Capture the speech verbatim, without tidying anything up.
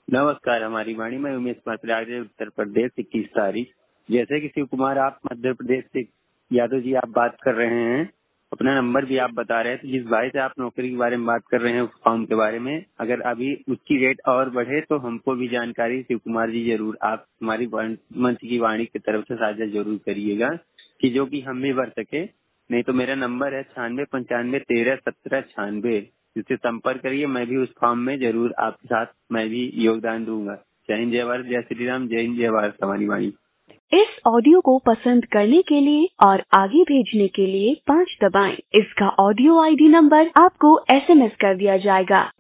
नमस्कार, हमारी वाणी में उमेश कुमार प्रयाग उत्तर प्रदेश इक्कीस तारीख। जैसे कि शिव कुमार आप मध्य प्रदेश से यादव जी आप बात कर रहे हैं, अपना नंबर भी आप बता रहे हैं। तो जिस भाई से आप नौकरी के बारे में बात कर रहे हैं, उस फॉर्म के बारे में, अगर अभी उसकी रेट और बढ़े तो हमको भी जानकारी शिव कुमार जी जरूर आप हमारी मंच की वाणी की तरफ से साझा जरूर करिएगा कि जो कि हम भी भर सके। नहीं तो मेरा नंबर है छियानवे पंचानवे तेरह सत्रह छियानवे, जिससे संपर्क करिए। मैं भी उस फॉर्म में जरूर आपके साथ मैं भी योगदान दूंगा। जय हिंद, जय भारत, जय श्री राम, जय हिंद, जय भारत। हमारी वाणी। इस ऑडियो को पसंद करने के लिए और आगे भेजने के लिए पाँच दबाएं। इसका ऑडियो आईडी नंबर आपको एसएमएस कर दिया जाएगा।